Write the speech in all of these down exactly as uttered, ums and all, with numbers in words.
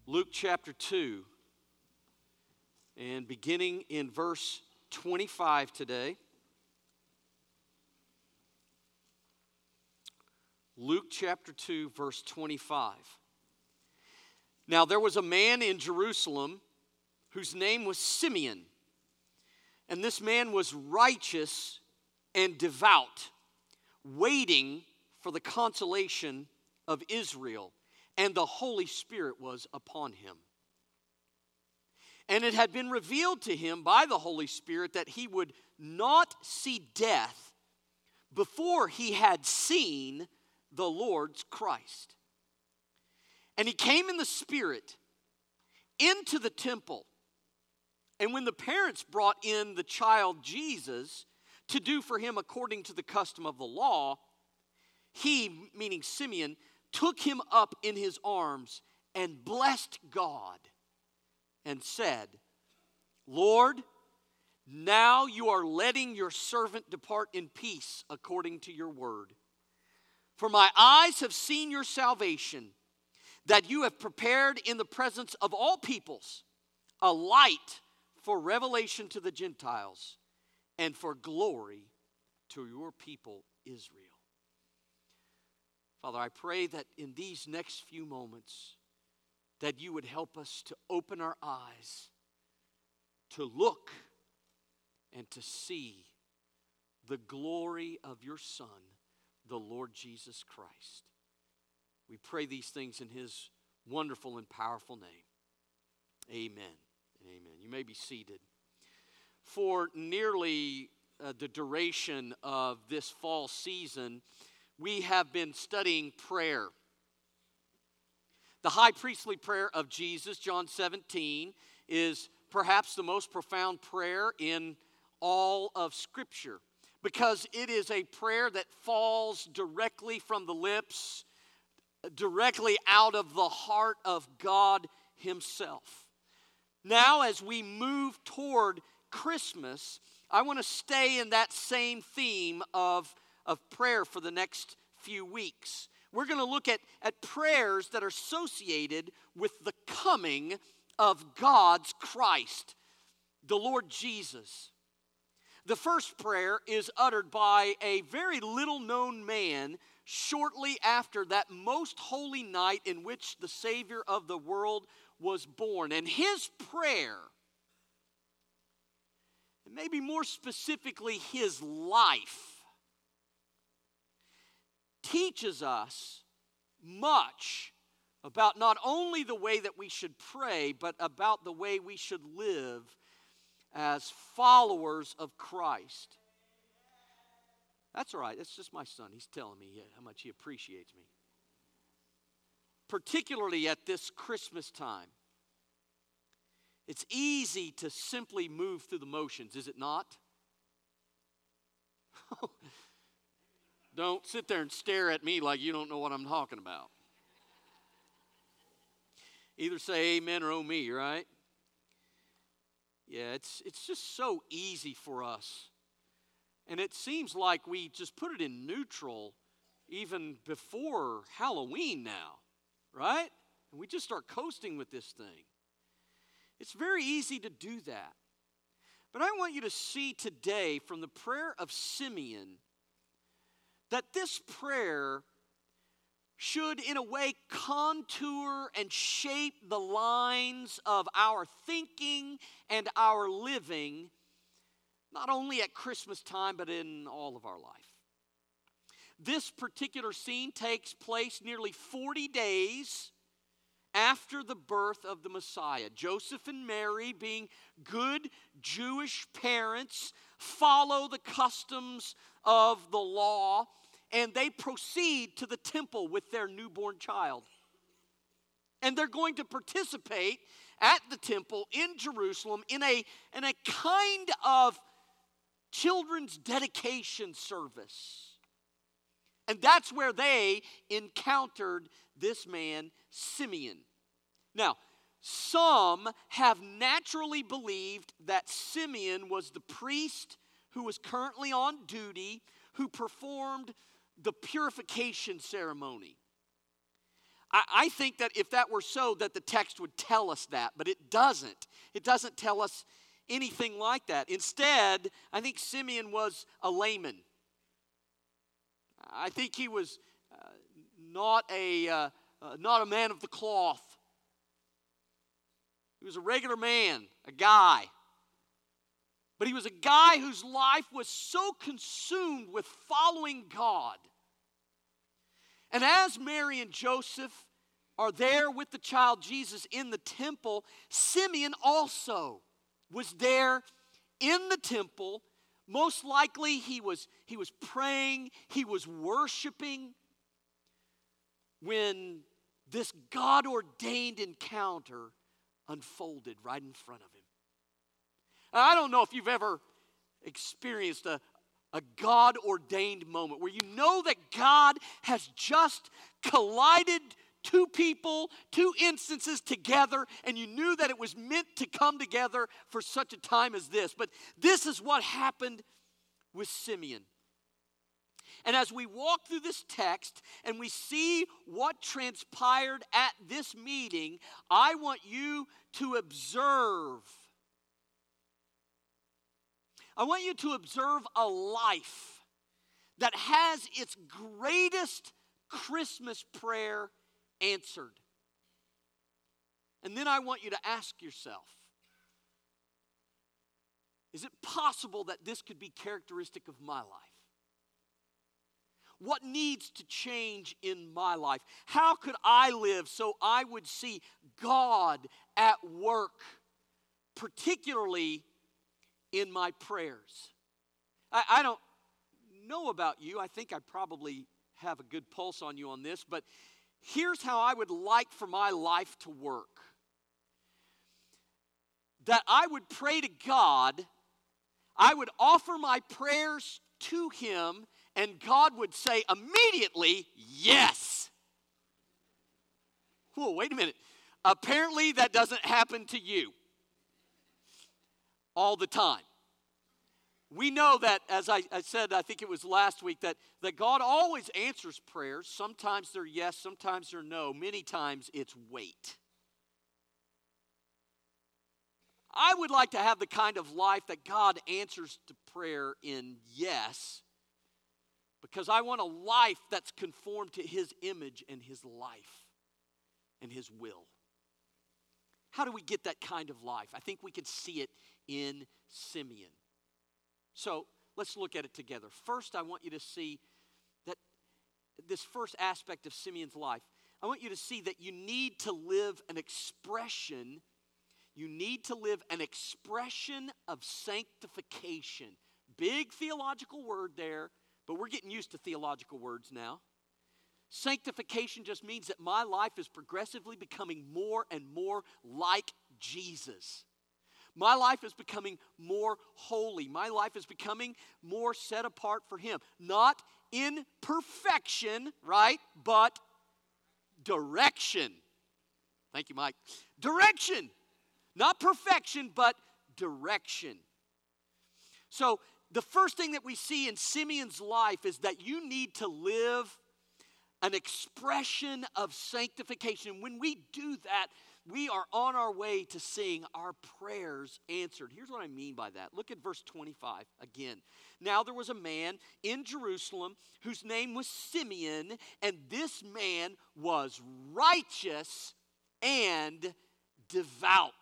Luke chapter two, and beginning in verse twenty-five today. Luke chapter two, verse twenty-five. Now there was a man in Jerusalem whose name was Simeon, and this man was righteous and devout, waiting for the consolation of Israel, and the Holy Spirit was upon him. And it had been revealed to him by the Holy Spirit that he would not see death before he had seen the Lord's Christ. And he came in the Spirit into the temple. And when the parents brought in the child Jesus to do for him according to the custom of the law, he, meaning Simeon, took him up in his arms and blessed God and said, Lord, now you are letting your servant depart in peace according to your word. For my eyes have seen your salvation, that you have prepared in the presence of all peoples a light for revelation to the Gentiles and for glory to your people Israel. Father, I pray that in these next few moments that you would help us to open our eyes, to look and to see the glory of your Son, the Lord Jesus Christ. We pray these things in his wonderful and powerful name. Amen and amen. You may be seated. For nearly uh, the duration of this fall season, we have been studying prayer. The high priestly prayer of Jesus, John seventeen, is perhaps the most profound prayer in all of Scripture, because it is a prayer that falls directly from the lips, directly out of the heart of God himself. Now, as we move toward Christmas, I want to stay in that same theme of, of prayer for the next few weeks. We're going to look at, at prayers that are associated with the coming of God's Christ, the Lord Jesus. The first prayer is uttered by a very little-known man shortly after that most holy night in which the Savior of the world was born. And his prayer, and maybe more specifically his life, teaches us much about not only the way that we should pray, but about the way we should live as followers of Christ. That's all right. That's just my son. He's telling me how much he appreciates me. Particularly at this Christmas time. It's easy to simply move through the motions, is it not? Don't sit there and stare at me like you don't know what I'm talking about. Either say amen or oh me, right? Yeah, it's it's just so easy for us. And it seems like we just put it in neutral even before Halloween now, right? And we just start coasting with this thing. It's very easy to do that. But I want you to see today from the prayer of Simeon that this prayer should in a way contour and shape the lines of our thinking and our living, not only at Christmas time, but in all of our life. This particular scene takes place nearly forty days after the birth of the Messiah. Joseph and Mary, being good Jewish parents, follow the customs of the law, and they proceed to the temple with their newborn child. And they're going to participate at the temple in Jerusalem in a, in a kind of children's dedication service. And that's where they encountered this man, Simeon. Now, some have naturally believed that Simeon was the priest who was currently on duty, who performed the purification ceremony. I, I think that if that were so, that the text would tell us that, but it doesn't. It doesn't tell us anything like that. Instead, I think Simeon was a layman. I think he was uh, not a uh, uh, not a man of the cloth. He was a regular man, a guy. But he was a guy whose life was so consumed with following God. And as Mary and Joseph are there with the child Jesus in the temple, Simeon also was there in the temple. Most likely he was, he was praying, he was worshiping when this God-ordained encounter unfolded right in front of him. I don't know if you've ever experienced a, a God-ordained moment where you know that God has just collided two people, two instances together, and you knew that it was meant to come together for such a time as this. But this is what happened with Simeon. And as we walk through this text and we see what transpired at this meeting, I want you to observe. I want you to observe a life that has its greatest Christmas prayer answered. And then I want you to ask yourself, is it possible that this could be characteristic of my life? What needs to change in my life? How could I live so I would see God at work, particularly in my prayers? I, I don't know about you. I think I probably have a good pulse on you on this, but here's how I would like for my life to work. That I would pray to God, I would offer my prayers to Him, and God would say immediately, yes. Whoa, wait a minute. Apparently that doesn't happen to you all the time. We know that, as I, I said, I think it was last week, that, that God always answers prayers. Sometimes they're yes, sometimes they're no. Many times it's wait. I would like to have the kind of life that God answers to prayer in yes, because I want a life that's conformed to His image and His life and His will. How do we get that kind of life? I think we can see it in Simeon. So let's look at it together. First, I want you to see that this first aspect of Simeon's life, I want you to see that you need to live an expression, you need to live an expression of sanctification. Big theological word there, but we're getting used to theological words now. Sanctification just means that my life is progressively becoming more and more like Jesus. My life is becoming more holy. My life is becoming more set apart for Him. Not in perfection, right? But direction. Thank you, Mike. Direction. Not perfection, but direction. So the first thing that we see in Simeon's life is that you need to live an expression of sanctification. When we do that, we are on our way to seeing our prayers answered. Here's what I mean by that. Look at verse twenty-five again. Now there was a man in Jerusalem whose name was Simeon, and this man was righteous and devout.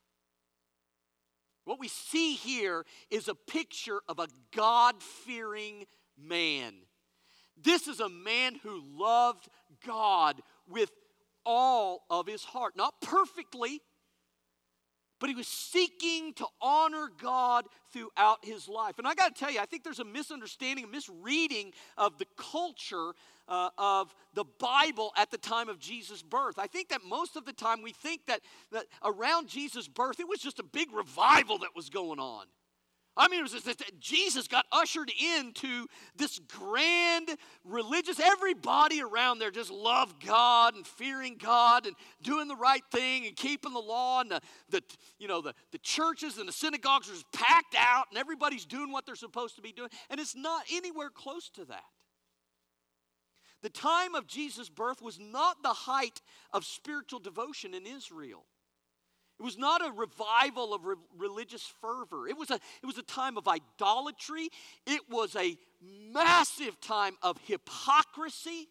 What we see here is a picture of a God-fearing man. This is a man who loved God with all of his heart. Not perfectly, but he was seeking to honor God throughout his life. And I got to tell you, I think there's a misunderstanding, a misreading of the culture uh, of the Bible at the time of Jesus' birth. I think that most of the time we think that, that around Jesus' birth, it was just a big revival that was going on. I mean, it was just that Jesus got ushered into this grand religious, everybody around there just loved God and fearing God and doing the right thing and keeping the law, and the, the you know, the, the churches and the synagogues are just packed out and everybody's doing what they're supposed to be doing, and it's not anywhere close to that. The time of Jesus' birth was not the height of spiritual devotion in Israel. It was not a revival of re- religious fervor. It was a, it was a time of idolatry. It was a massive time of hypocrisy.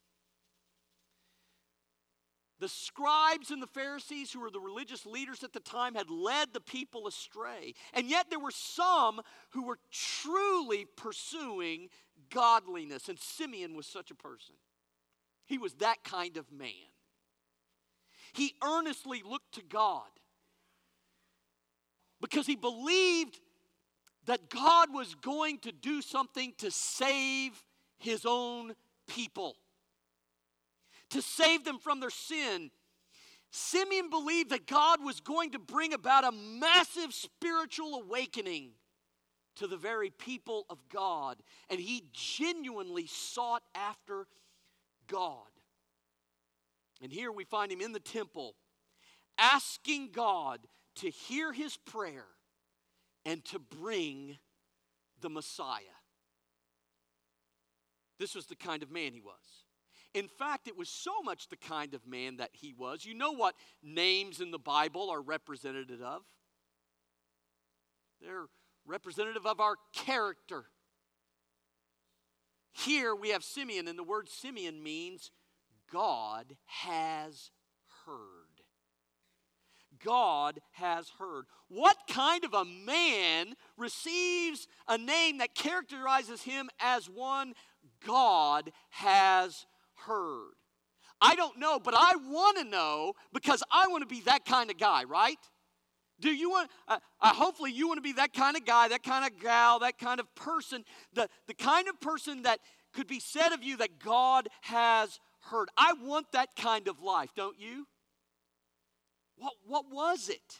The scribes and the Pharisees, who were the religious leaders at the time, had led the people astray. And yet there were some who were truly pursuing godliness. And Simeon was such a person. He was that kind of man. He earnestly looked to God because he believed that God was going to do something to save his own people, to save them from their sin. Simeon believed that God was going to bring about a massive spiritual awakening to the very people of God, and he genuinely sought after God. And here we find him in the temple, asking God to hear his prayer and to bring the Messiah. This was the kind of man he was. In fact, it was so much the kind of man that he was. You know what names in the Bible are representative of? They're representative of our character. Here we have Simeon, and the word Simeon means God has heard. God has heard. What kind of a man receives a name that characterizes him as one God has heard? I don't know, but I want to know because I want to be that kind of guy, right? Do you want, uh, uh, hopefully you want to be that kind of guy, that kind of gal, that kind of person, the, the kind of person that could be said of you that God has heard. I want that kind of life, don't you? What, what was it?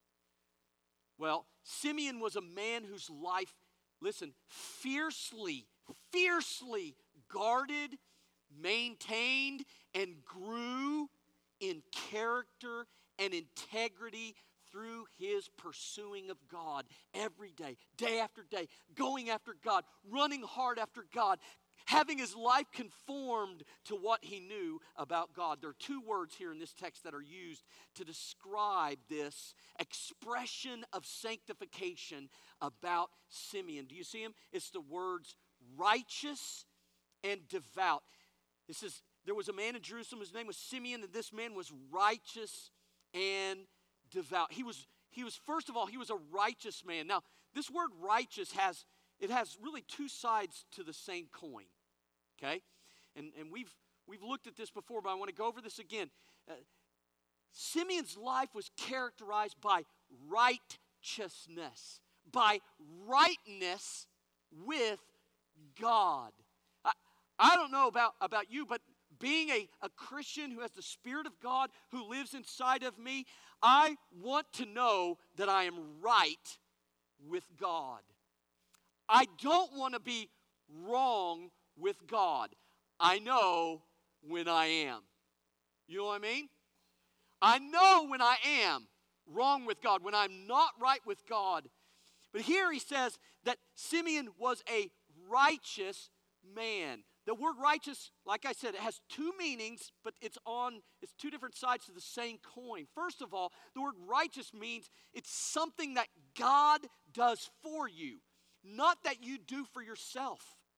Well, Simeon was a man whose life, listen, fiercely, fiercely guarded, maintained, and grew in character and integrity through his pursuing of God every day, day after day, going after God, running hard after God, having his life conformed to what he knew about God. There are two words here in this text that are used to describe this expression of sanctification about Simeon. Do you see him? It's the words righteous and devout. It says, there was a man in Jerusalem, his name was Simeon, and this man was righteous and devout. He was, he was, first of all, he was a righteous man. Now, this word righteous has, it has really two sides to the same coin, okay? And, and we've, we've looked at this before, but I want to go over this again. Uh, Simeon's life was characterized by righteousness, by rightness with God. I, I don't know about, about you, but being a, a Christian who has the Spirit of God who lives inside of me, I want to know that I am right with God. I don't want to be wrong with God. I know when I am. You know what I mean? I know when I am wrong with God, when I'm not right with God. But here he says that Simeon was a righteous man. The word righteous, like I said, it has two meanings, but it's on, it's two different sides to the same coin. First of all, the word righteous means it's something that God does for you, not that you do for yourself.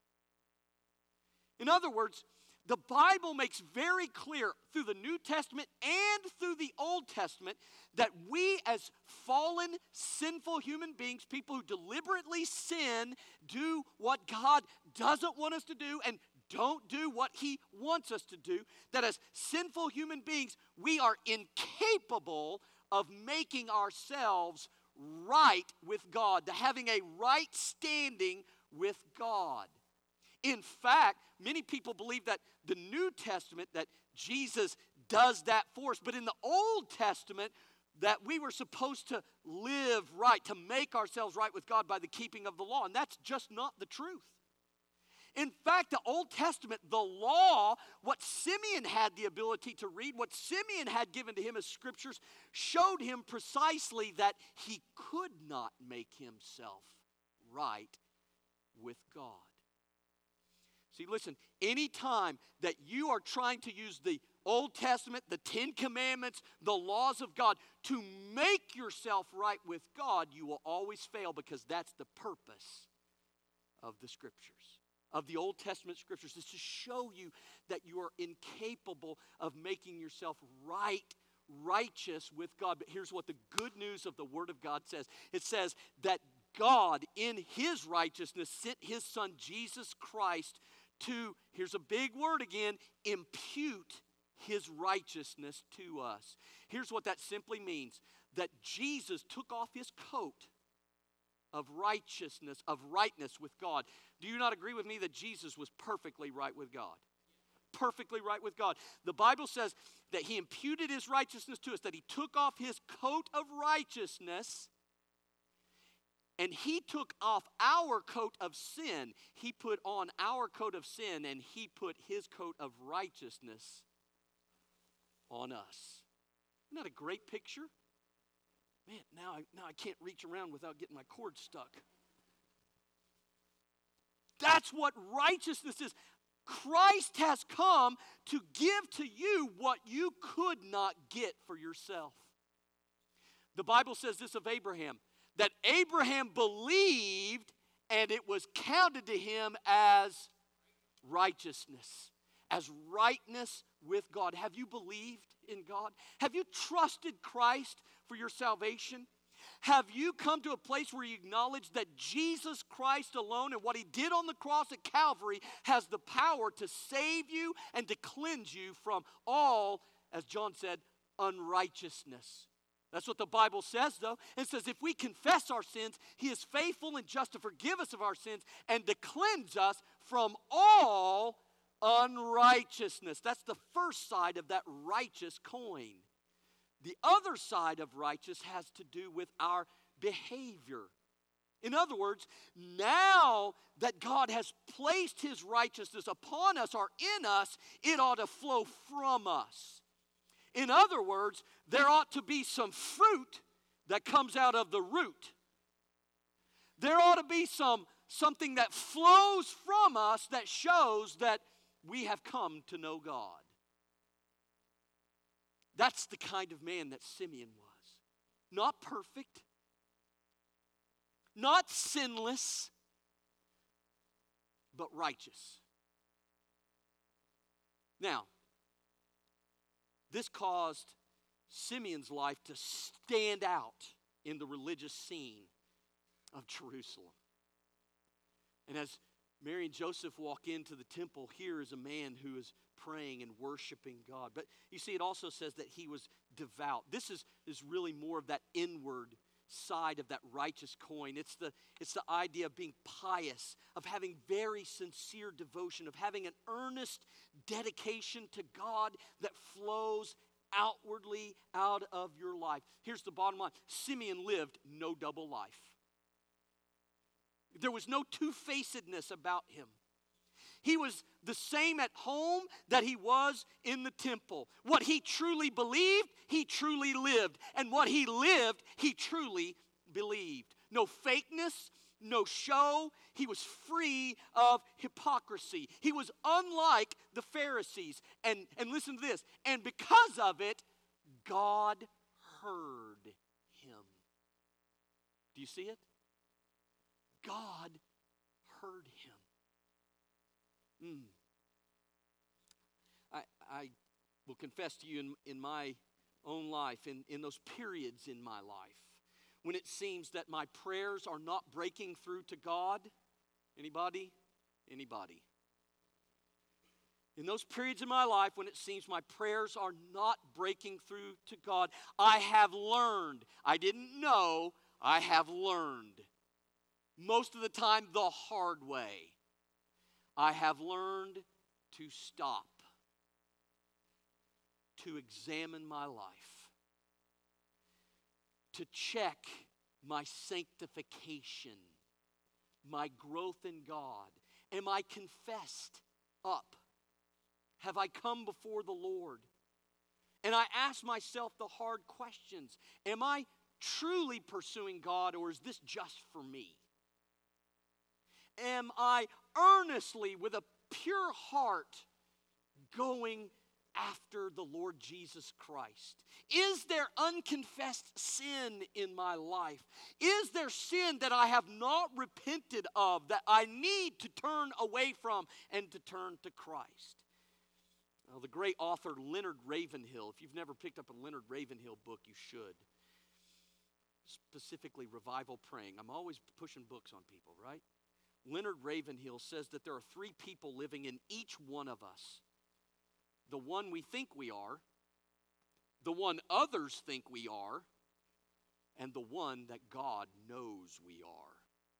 In other words, the Bible makes very clear through the New Testament and through the Old Testament that we as fallen, sinful human beings, people who deliberately sin, do what God doesn't want us to do and don't do what he wants us to do, that as sinful human beings, we are incapable of making ourselves right with God, to having a right standing with God. In fact, many people believe that the New Testament, that Jesus does that for us, but in the Old Testament, that we were supposed to live right, to make ourselves right with God by the keeping of the law, and that's just not the truth. In fact, the Old Testament, the law, what Simeon had the ability to read, what Simeon had given to him as scriptures, showed him precisely that he could not make himself right with God. See, listen, anytime that you are trying to use the Old Testament, the Ten Commandments, the laws of God to make yourself right with God, you will always fail, because that's the purpose of the Scriptures, of the Old Testament Scriptures, is to show you that you are incapable of making yourself right, righteous with God. But here's what the good news of the Word of God says. It says that God, in His righteousness, sent His Son, Jesus Christ, to, here's a big word again, impute His righteousness to us. Here's what that simply means: that Jesus took off His coat of righteousness, of rightness with God. Do you not agree with me that Jesus was perfectly right with God? Perfectly right with God. The Bible says that He imputed His righteousness to us, that He took off His coat of righteousness, and He took off our coat of sin. He put on our coat of sin, and He put His coat of righteousness on us. Isn't that a great picture? Man, now I, now I can't reach around without getting my cord stuck. That's what righteousness is. Christ has come to give to you what you could not get for yourself. The Bible says this of Abraham, that Abraham believed and it was counted to him as righteousness, as rightness with God. Have you believed in God? Have you trusted Christ for your salvation? Have you come to a place where you acknowledge that Jesus Christ alone and what He did on the cross at Calvary has the power to save you and to cleanse you from all, as John said, unrighteousness? That's what the Bible says, though. It says if we confess our sins, He is faithful and just to forgive us of our sins and to cleanse us from all unrighteousness. That's the first side of that righteous coin. The other side of righteous has to do with our behavior. In other words, now that God has placed His righteousness upon us or in us, it ought to flow from us. In other words, there ought to be some fruit that comes out of the root. There ought to be some something that flows from us that shows that we have come to know God. That's the kind of man that Simeon was. Not perfect, not sinless, but righteous. Now, this caused Simeon's life to stand out in the religious scene of Jerusalem. And as Mary and Joseph walk into the temple, here is a man who is praying and worshiping God. But you see, it also says that he was devout. This is, is really more of that inward side of that righteous coin. It's the, it's the idea of being pious, of having very sincere devotion, of having an earnest dedication to God that flows outwardly out of your life. Here's the bottom line. Simeon lived no double life. There was no two-facedness about him. He was the same at home that he was in the temple. What he truly believed, he truly lived. And what he lived, he truly believed. No fakeness, no show. He was free of hypocrisy. He was unlike the Pharisees. And, and listen to this. And because of it, God heard him. Do you see it? God heard him. Mm. I, I will confess to you in, in my own life, in, in those periods in my life, when it seems that my prayers are not breaking through to God. Anybody? Anybody? In those periods in my life when it seems my prayers are not breaking through to God, I have learned. I didn't know, I have learned. Most of the time the hard way. I have learned to stop, to examine my life, to check my sanctification, my growth in God. Am I confessed up? Have I come before the Lord? And I ask myself the hard questions. Am I truly pursuing God, or is this just for me? Am I earnestly, with a pure heart going after the Lord Jesus Christ? Is there unconfessed sin in my life? Is there sin that I have not repented of, that I need to turn away from and to turn to Christ? Well, the great author Leonard Ravenhill, if you've never picked up a Leonard Ravenhill book, you should. Specifically, Revival Praying. I'm always pushing books on people, right? Leonard Ravenhill says that there are three people living in each one of us. The one we think we are, the one others think we are, and the one that God knows we are.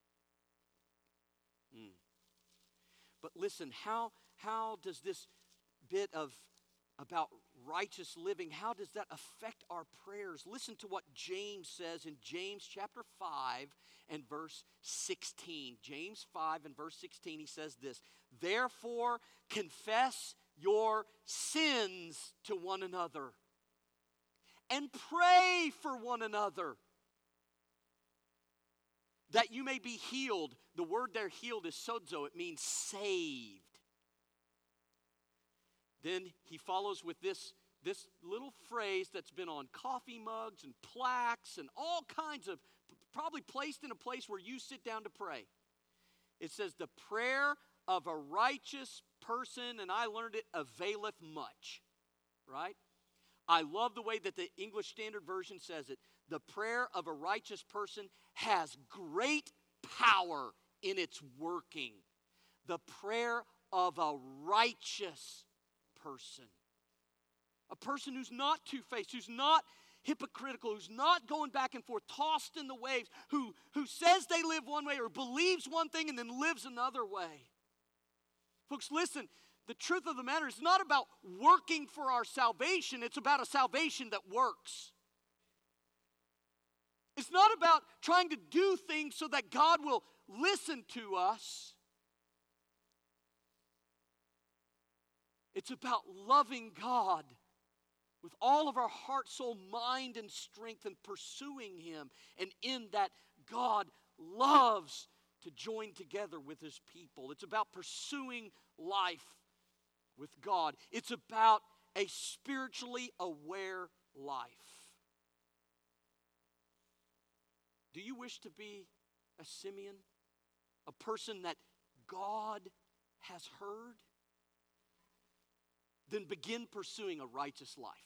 Mm. But listen, how, how does this bit of about righteous living, how does that affect our prayers? Listen to what James says in James chapter five and verse sixteen. James five and verse sixteen, he says this, "Therefore confess your sins to one another and pray for one another that you may be healed." The word there, healed, is sozo. It means saved. Then he follows with this, this little phrase that's been on coffee mugs and plaques and all kinds of, probably placed in a place where you sit down to pray. It says, "The prayer of a righteous person," and I learned it, "availeth much." Right? I love the way that the English Standard Version says it. The prayer of a righteous person has great power in its working. The prayer of a righteous person. A person who's not two-faced, who's not hypocritical, who's not going back and forth, tossed in the waves, who, who says they live one way or believes one thing and then lives another way. Folks, listen, the truth of the matter is not about working for our salvation. It's about a salvation that works. It's not about trying to do things so that God will listen to us. It's about loving God with all of our heart, soul, mind, and strength and pursuing Him. And in that, God loves to join together with His people. It's about pursuing life with God. It's about a spiritually aware life. Do you wish to be a Simeon? A person that God has heard? Then begin pursuing a righteous life.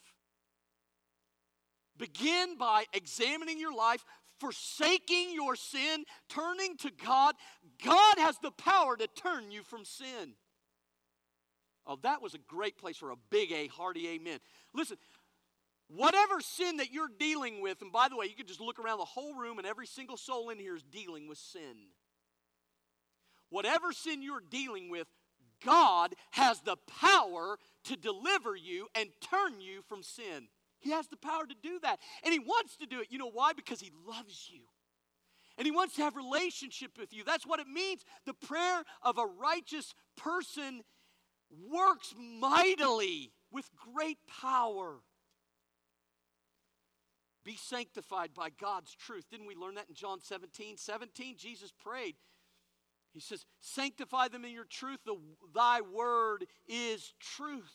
Begin by examining your life, forsaking your sin, turning to God. God has the power to turn you from sin. Oh, that was a great place for a big A, hearty amen. Listen, whatever sin that you're dealing with, and by the way, you can just look around the whole room and every single soul in here is dealing with sin. Whatever sin you're dealing with, God has the power to deliver you and turn you from sin. He has the power to do that. And He wants to do it. You know why? Because He loves you. And He wants to have relationship with you. That's what it means. The prayer of a righteous person works mightily with great power. Be sanctified by God's truth. Didn't we learn that in John seventeen? seventeen, Jesus prayed. He says, "Sanctify them in your truth. The, thy word is truth."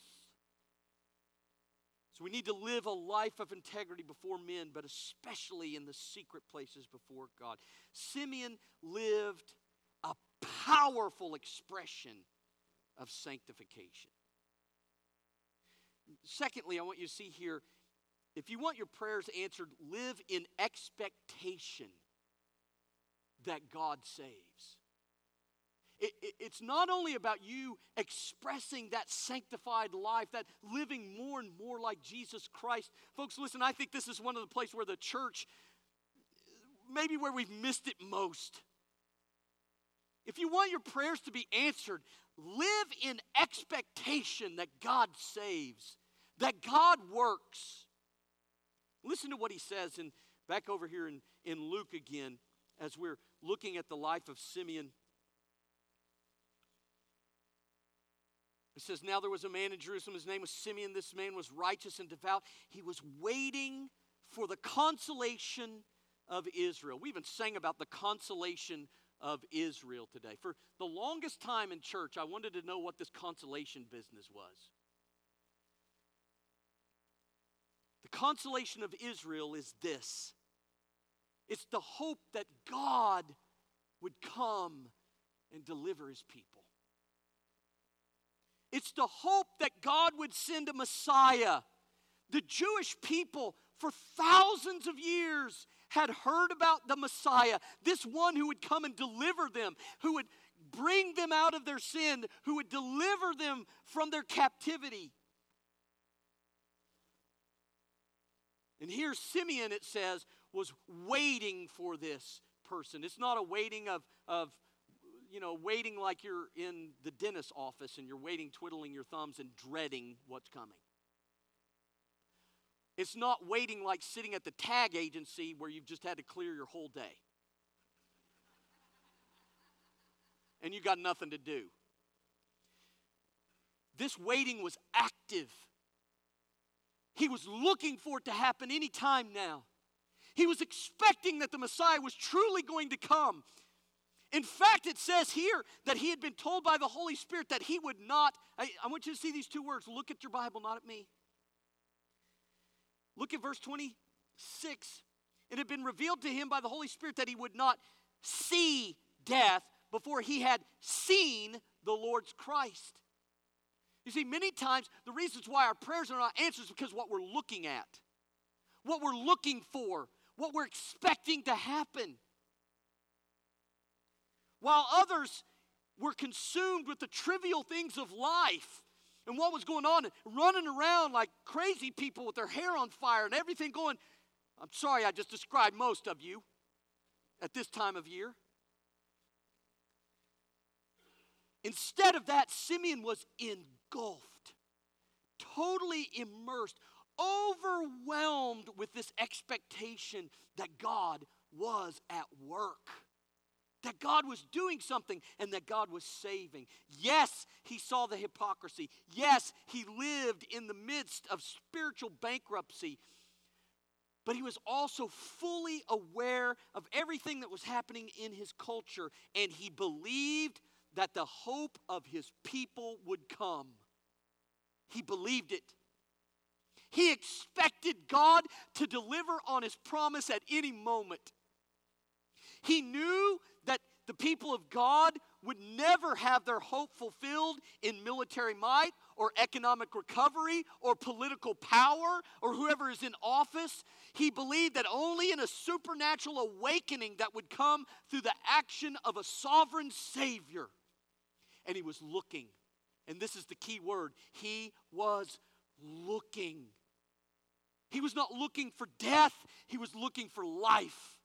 So we need to live a life of integrity before men, but especially in the secret places before God. Simeon lived a powerful expression of sanctification. Secondly, I want you to see here, if you want your prayers answered, live in expectation that God saves. It, it, it's not only about you expressing that sanctified life, that living more and more like Jesus Christ. Folks, listen, I think this is one of the places where the church, maybe where we've missed it most. If you want your prayers to be answered, live in expectation that God saves, that God works. Listen to what he says in, back over here in, in Luke again, as we're looking at the life of Simeon. It says, "Now there was a man in Jerusalem, his name was Simeon. This man was righteous and devout. He was waiting for the consolation of Israel." We even sang about the consolation of Israel today. For the longest time in church, I wanted to know what this consolation business was. The consolation of Israel is this. It's the hope that God would come and deliver his people. It's the hope that God would send a Messiah. The Jewish people for thousands of years had heard about the Messiah, this one who would come and deliver them, who would bring them out of their sin, who would deliver them from their captivity. And here Simeon, it says, was waiting for this person. It's not a waiting of, of, you know, waiting like you're in the dentist's office and you're waiting, twiddling your thumbs and dreading what's coming. It's not waiting like sitting at the tag agency where you've just had to clear your whole day. And you got nothing to do. This waiting was active. He was looking for it to happen any time now. He was expecting that the Messiah was truly going to come. In fact, it says here that he had been told by the Holy Spirit that he would not, I, I want you to see these two words. Look at your Bible, not at me. Look at verse twenty-six. It had been revealed to him by the Holy Spirit that he would not see death before he had seen the Lord's Christ. You see, many times the reasons why our prayers are not answered is because what we're looking at, what we're looking for, what we're expecting to happen. While others were consumed with the trivial things of life and what was going on, running around like crazy people with their hair on fire and everything going, I'm sorry, I just described most of you at this time of year. Instead of that, Simeon was engulfed, totally immersed, overwhelmed with this expectation that God was at work, that God was doing something and that God was saving. Yes, he saw the hypocrisy. Yes, he lived in the midst of spiritual bankruptcy. But he was also fully aware of everything that was happening in his culture, and he believed that the hope of his people would come. He believed it. He expected God to deliver on his promise at any moment. He knew that the people of God would never have their hope fulfilled in military might or economic recovery or political power or whoever is in office. He believed that only in a supernatural awakening that would come through the action of a sovereign Savior. And he was looking. And this is the key word. He was looking. He was not looking for death. He was looking for life.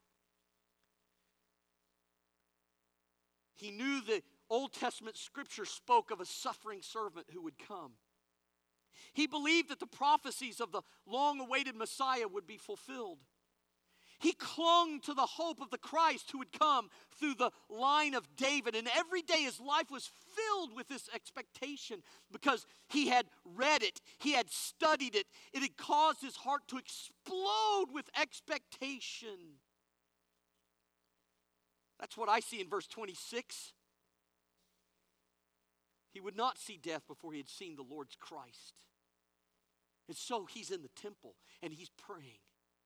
He knew the Old Testament scripture spoke of a suffering servant who would come. He believed that the prophecies of the long-awaited Messiah would be fulfilled. He clung to the hope of the Christ who would come through the line of David. And every day his life was filled with this expectation because he had read it. He had studied it. It had caused his heart to explode with expectation. That's what I see in verse twenty-six. He would not see death before he had seen the Lord's Christ. And so he's in the temple and he's praying.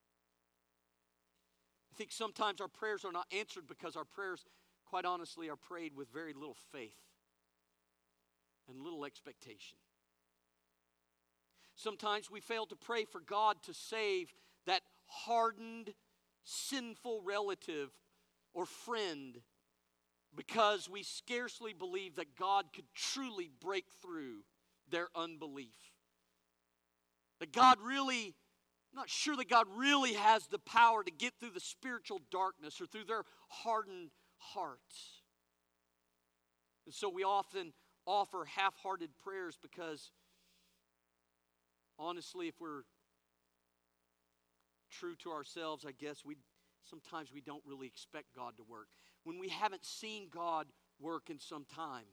I think sometimes our prayers are not answered because our prayers, quite honestly, are prayed with very little faith and little expectation. Sometimes we fail to pray for God to save that hardened, sinful relative or friend because we scarcely believe that God could truly break through their unbelief. That God really I'm not sure that God really has the power to get through the spiritual darkness or through their hardened hearts. And so we often offer half-hearted prayers because, honestly, if we're true to ourselves, I guess, we sometimes we don't really expect God to work. When we haven't seen God work in some time,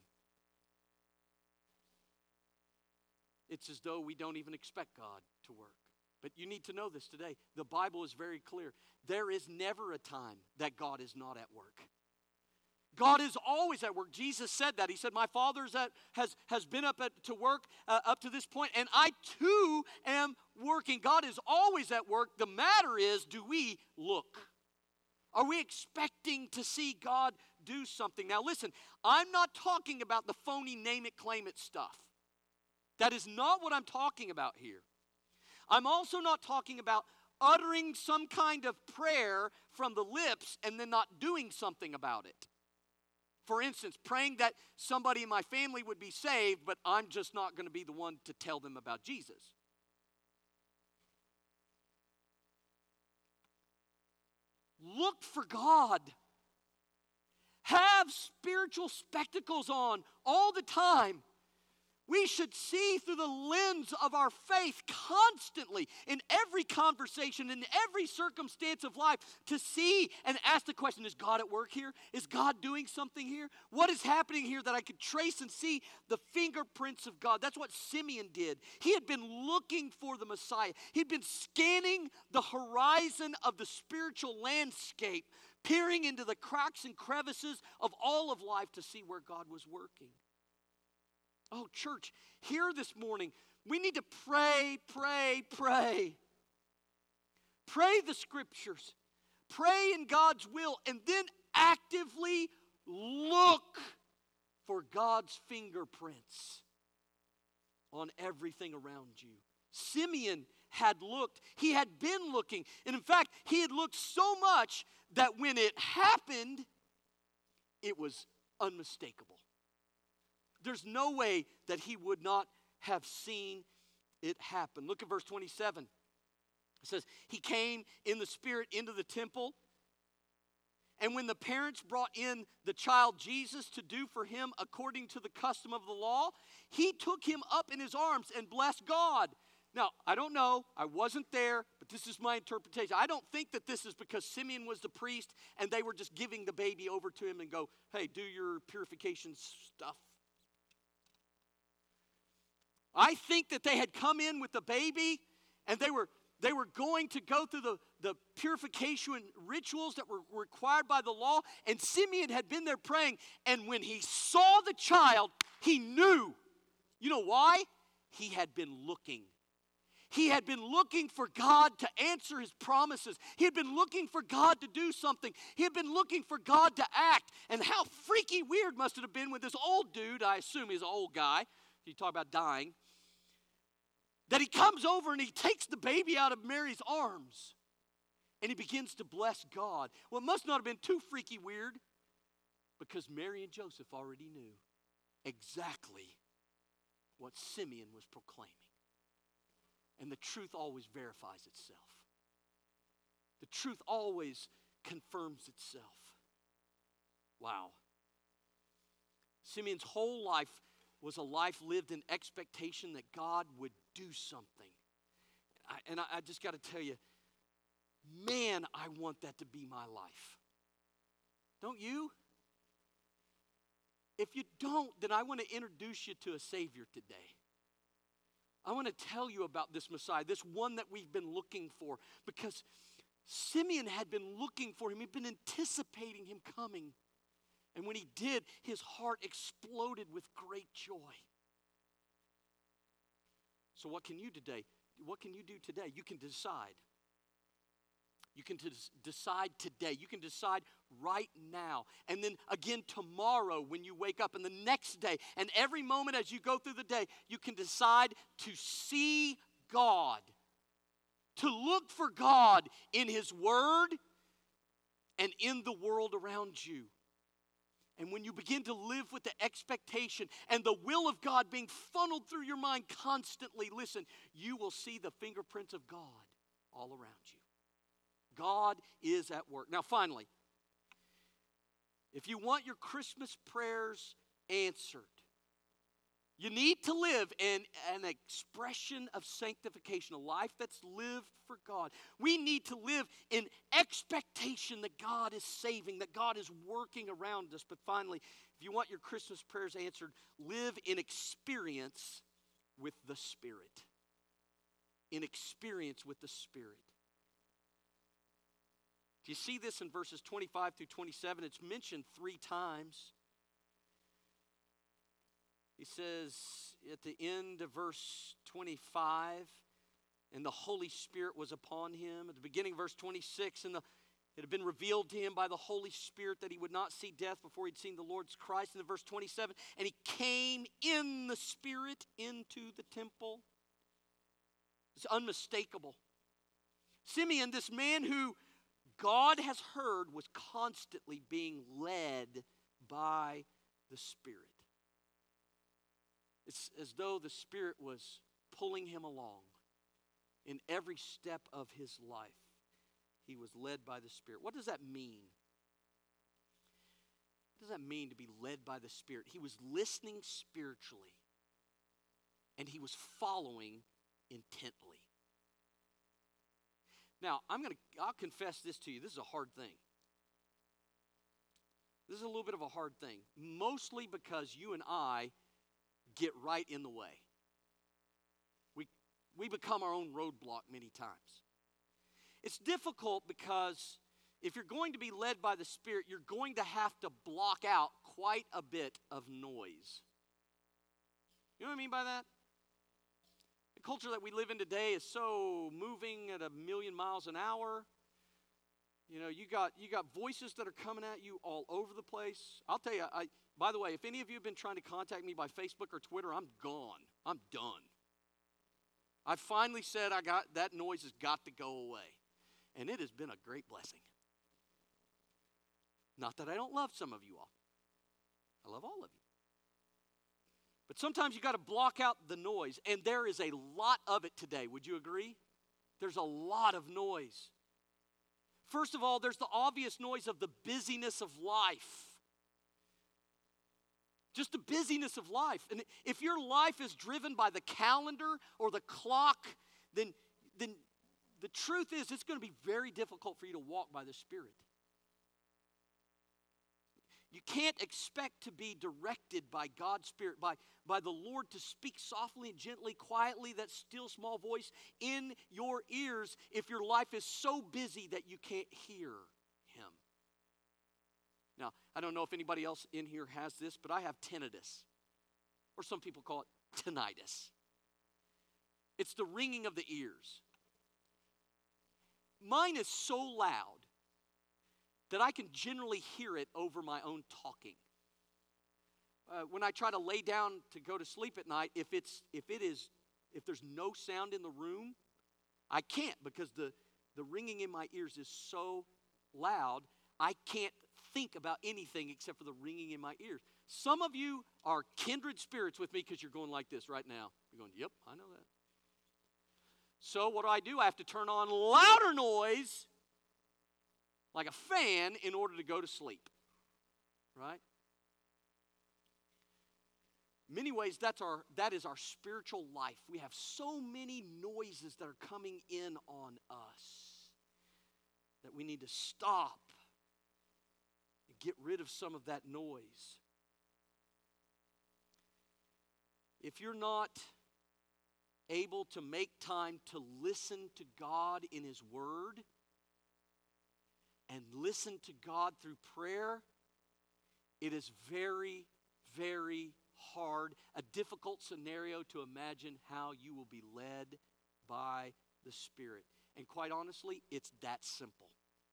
it's as though we don't even expect God to work. But you need to know this today. The Bible is very clear. There is never a time that God is not at work. God is always at work. Jesus said that. He said, my Father is at, has, has been up at, to work uh, up to this point, and I too am working. God is always at work. The matter is, do we look? Are we expecting to see God do something? Now listen, I'm not talking about the phony name it, claim it stuff. That is not what I'm talking about here. I'm also not talking about uttering some kind of prayer from the lips and then not doing something about it. For instance, praying that somebody in my family would be saved, but I'm just not going to be the one to tell them about Jesus. Look for God. Have spiritual spectacles on all the time. We should see through the lens of our faith constantly in every conversation, in every circumstance of life, to see and ask the question, is God at work here? Is God doing something here? What is happening here that I could trace and see the fingerprints of God? That's what Simeon did. He had been looking for the Messiah. He'd been scanning the horizon of the spiritual landscape, peering into the cracks and crevices of all of life to see where God was working. Oh, church, here this morning, we need to pray, pray, pray. Pray the scriptures. Pray in God's will, and then actively look for God's fingerprints on everything around you. Simeon had looked. He had been looking. And in fact, he had looked so much that when it happened, it was unmistakable. There's no way that he would not have seen it happen. Look at verse twenty-seven. It says, he came in the Spirit into the temple, and when the parents brought in the child Jesus to do for him according to the custom of the law, he took him up in his arms and blessed God. Now, I don't know, I wasn't there, but this is my interpretation. I don't think that this is because Simeon was the priest and they were just giving the baby over to him and go, hey, do your purification stuff. I think that they had come in with the baby and they were they were going to go through the, the purification rituals that were required by the law, and Simeon had been there praying, and when he saw the child, he knew. You know why? He had been looking. He had been looking for God to answer his promises. He had been looking for God to do something. He had been looking for God to act. And how freaky weird must it have been with this old dude, I assume he's an old guy, you talk about dying, that he comes over and he takes the baby out of Mary's arms and he begins to bless God. Well, it must not have been too freaky weird because Mary and Joseph already knew exactly what Simeon was proclaiming. And the truth always verifies itself. The truth always confirms itself. Wow. Simeon's whole life was a life lived in expectation that God would do something. I, and I, I just got to tell you, man, I want that to be my life. Don't you? If you don't, then I want to introduce you to a Savior today. I want to tell you about this Messiah, this one that we've been looking for, because Simeon had been looking for him. He'd been anticipating him coming. And when he did, his heart exploded with great joy. So what can you today? What can you do today? You can decide. You can des- decide today. You can decide right now. And then again tomorrow when you wake up, and the next day, and every moment as you go through the day, you can decide to see God, to look for God in His Word and in the world around you. And when you begin to live with the expectation and the will of God being funneled through your mind constantly, listen, you will see the fingerprints of God all around you. God is at work. Now, finally, if you want your Christmas prayers answered, you need to live in an expression of sanctification, a life that's lived for God. We need to live in expectation that God is saving, that God is working around us. But finally, if you want your Christmas prayers answered, live in experience with the Spirit. In experience with the Spirit. You see this in verses twenty-five through twenty-seven. It's mentioned three times. He says at the end of verse twenty-five, and the Holy Spirit was upon him. At the beginning of verse twenty-six, and the, it had been revealed to him by the Holy Spirit that he would not see death before he'd seen the Lord's Christ. And in verse twenty-seven, and he came in the Spirit into the temple. It's unmistakable. Simeon, this man who God has heard, was constantly being led by the Spirit. It's as though the Spirit was pulling him along in every step of his life. He was led by the Spirit. What does that mean? What does that mean to be led by the Spirit? He was listening spiritually, and he was following intently. Now, I'm going to, I'll confess this to you. This is a hard thing. This is a little bit of a hard thing. Mostly because you and I get right in the way. We, we become our own roadblock many times. It's difficult because if you're going to be led by the Spirit, you're going to have to block out quite a bit of noise. You know what I mean by that? The culture that we live in today is so moving at a million miles an hour. You know, you got you got voices that are coming at you all over the place. I'll tell you, I, by the way, if any of you have been trying to contact me by Facebook or Twitter, I'm gone. I'm done. I finally said I got that noise has got to go away. And it has been a great blessing. Not that I don't love some of you all. I love all of you. But sometimes you got to block out the noise, and there is a lot of it today. Would you agree? There's a lot of noise. First of all, there's the obvious noise of the busyness of life. Just the busyness of life. And if your life is driven by the calendar or the clock, then, then the truth is it's going to be very difficult for you to walk by the Spirit. You can't expect to be directed by God's Spirit, by, by the Lord to speak softly and gently, quietly, that still small voice in your ears if your life is so busy that you can't hear Him. Now, I don't know if anybody else in here has this, but I have tinnitus, or some people call it tinnitus. It's the ringing of the ears. Mine is so loud that I can generally hear it over my own talking. Uh, when I try to lay down to go to sleep at night, if it's if it is if there's no sound in the room, I can't, because the the ringing in my ears is so loud, I can't think about anything except for the ringing in my ears. Some of you are kindred spirits with me because you're going like this right now. You're going, yep, I know that. So what do I do? I have to turn on louder noise, like a fan, in order to go to sleep, right? Many ways, that's our that is our spiritual life. We have so many noises that are coming in on us that we need to stop and get rid of some of that noise. If you're not able to make time to listen to God in His Word and listen to God through prayer, it is very, very hard, a difficult scenario to imagine how you will be led by the Spirit. And quite honestly, it's that simple.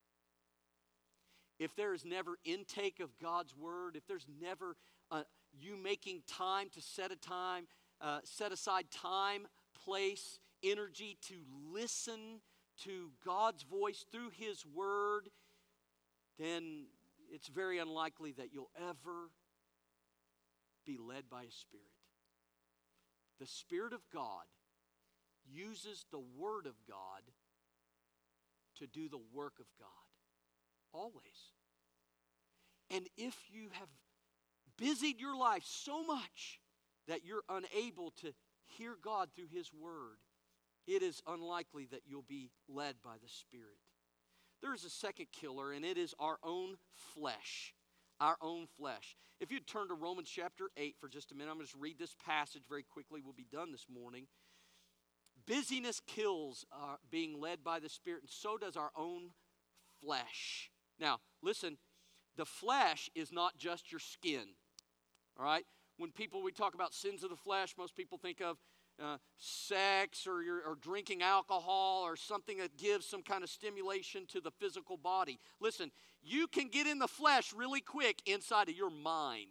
If there is never intake of God's Word, if there's never uh, you making time to set a time, uh, set aside time, place, energy to listen to God's voice through His Word, then it's very unlikely that you'll ever be led by a Spirit. The Spirit of God uses the Word of God to do the work of God. Always. And if you have busied your life so much that you're unable to hear God through His Word, it is unlikely that you'll be led by the Spirit. There is a second killer, and it is our own flesh. Our own flesh. If you'd turn to Romans chapter eight for just a minute, I'm going to just read this passage very quickly. We'll be done this morning. Busyness kills uh, being led by the Spirit, and so does our own flesh. Now, listen, the flesh is not just your skin, all right? When people, we talk about sins of the flesh, most people think of uh, sex or, your, or drinking alcohol or something that gives some kind of stimulation to the physical body. Listen, you can get in the flesh really quick inside of your mind.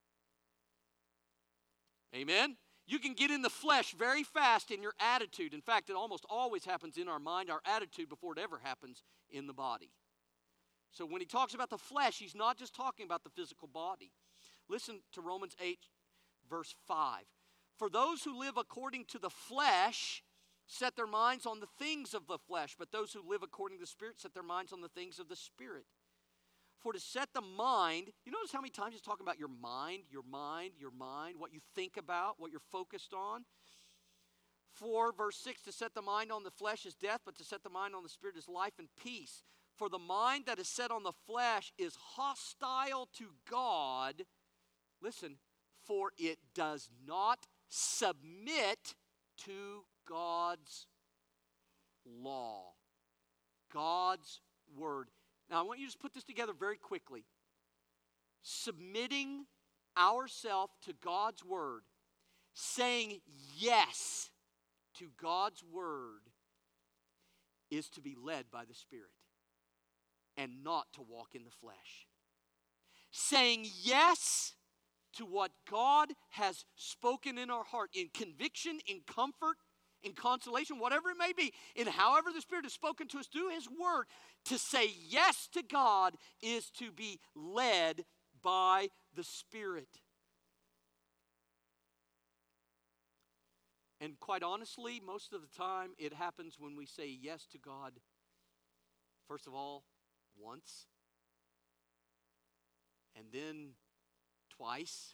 Amen? You can get in the flesh very fast in your attitude. In fact, it almost always happens in our mind, our attitude, before it ever happens in the body. So when he talks about the flesh, he's not just talking about the physical body. Listen to Romans eight, verse five. For those who live according to the flesh set their minds on the things of the flesh, but those who live according to the Spirit set their minds on the things of the Spirit. For to set the mind, you notice how many times he's talking about your mind, your mind, your mind, what you think about, what you're focused on. For, verse six, to set the mind on the flesh is death, but to set the mind on the Spirit is life and peace. For the mind that is set on the flesh is hostile to God. Listen, for it does not submit to God's law, God's word. Now, I want you to just put this together very quickly. Submitting ourselves to God's word, saying yes to God's word, is to be led by the Spirit and not to walk in the flesh. Saying yes to what God has spoken in our heart, in conviction, in comfort, in consolation, whatever it may be, in however the Spirit has spoken to us through His Word, to say yes to God is to be led by the Spirit. And quite honestly, most of the time it happens when we say yes to God, first of all, once, and then twice,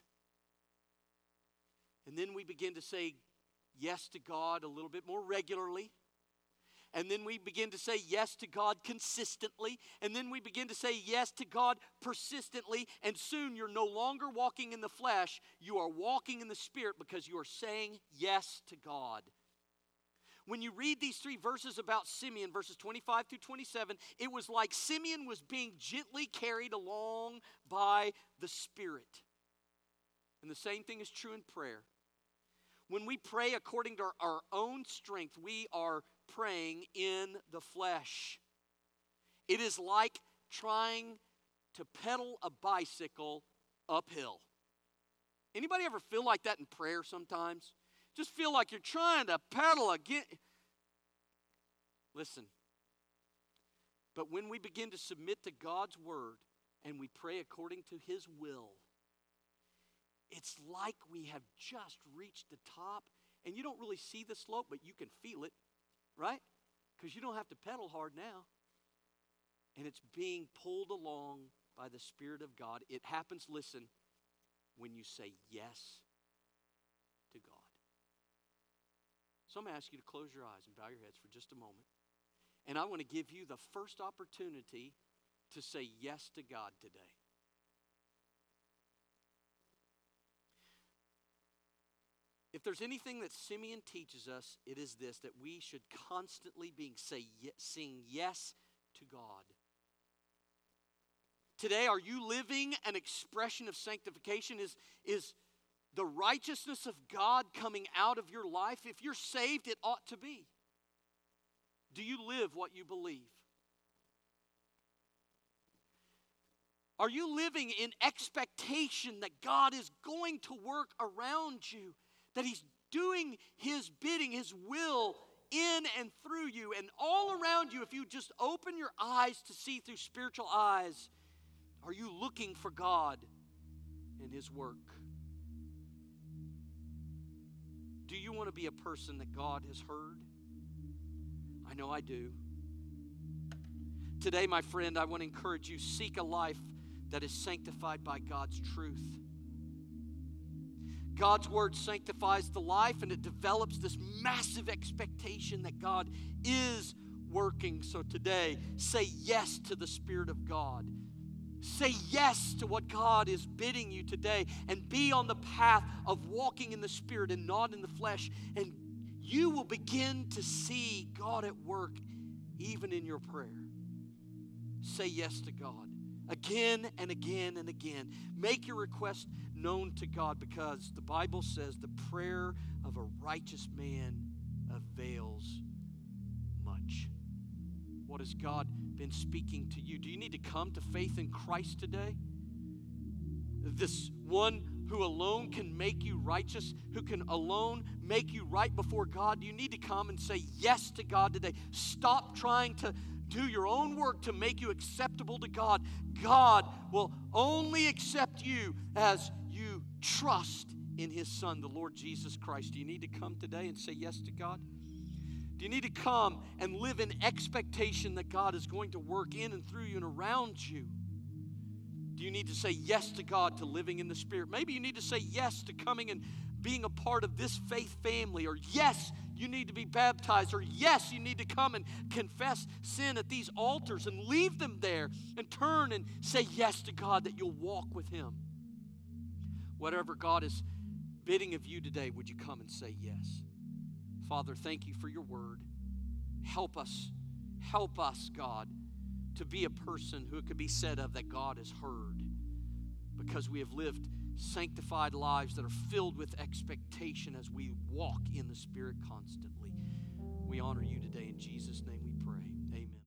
and then we begin to say yes to God a little bit more regularly, and then we begin to say yes to God consistently, and then we begin to say yes to God persistently, and soon you're no longer walking in the flesh, you are walking in the Spirit because you are saying yes to God. When you read these three verses about Simeon, verses twenty-five through twenty-seven, it was like Simeon was being gently carried along by the Spirit. And the same thing is true in prayer. When we pray according to our, our own strength, we are praying in the flesh. It is like trying to pedal a bicycle uphill. Anybody ever feel like that in prayer sometimes? Just feel like you're trying to pedal again. Listen. But when we begin to submit to God's word and we pray according to His will, it's like we have just reached the top, and you don't really see the slope, but you can feel it, right? Because you don't have to pedal hard now. And it's being pulled along by the Spirit of God. It happens, listen, when you say yes to God. So I'm going to ask you to close your eyes and bow your heads for just a moment. And I want to give you the first opportunity to say yes to God today. If there's anything that Simeon teaches us, it is this, that we should constantly be say, sing yes to God. Today, are you living an expression of sanctification? Is, is the righteousness of God coming out of your life? If you're saved, it ought to be. Do you live what you believe? Are you living in expectation that God is going to work around you? That He's doing His bidding, His will in and through you and all around you? If you just open your eyes to see through spiritual eyes, are you looking for God and His work? Do you want to be a person that God has heard? I know I do. Today, my friend, I want to encourage you, seek a life that is sanctified by God's truth. God's word sanctifies the life, and it develops this massive expectation that God is working. So today, say yes to the Spirit of God. Say yes to what God is bidding you today, and be on the path of walking in the Spirit and not in the flesh, and you will begin to see God at work even in your prayer. say yes to God. Again and again and again. Make your request known to God, because the Bible says the prayer of a righteous man avails much. What has God been speaking to you? Do you need to come to faith in Christ today? This one who alone can make you righteous, who can alone make you right before God. You need to come and say yes to God today. Stop trying to do your own work to make you acceptable to God. God will only accept you as you trust in His Son, the Lord Jesus Christ. Do you need to come today and say yes to God? Do you need to come and live in expectation that God is going to work in and through you and around you? Do you need to say yes to God, to living in the Spirit? Maybe you need to say yes to coming and being a part of this faith family. Or yes, you need to be baptized. Or yes, you need to come and confess sin at these altars and leave them there and turn and say yes to God, that you'll walk with Him. Whatever God is bidding of you today, would you come and say yes? Father, thank you for your word. Help us, help us, God, to be a person who it could be said of that God has heard, because we have lived sanctified lives that are filled with expectation as we walk in the Spirit constantly. We honor you today. In Jesus' name we pray. Amen.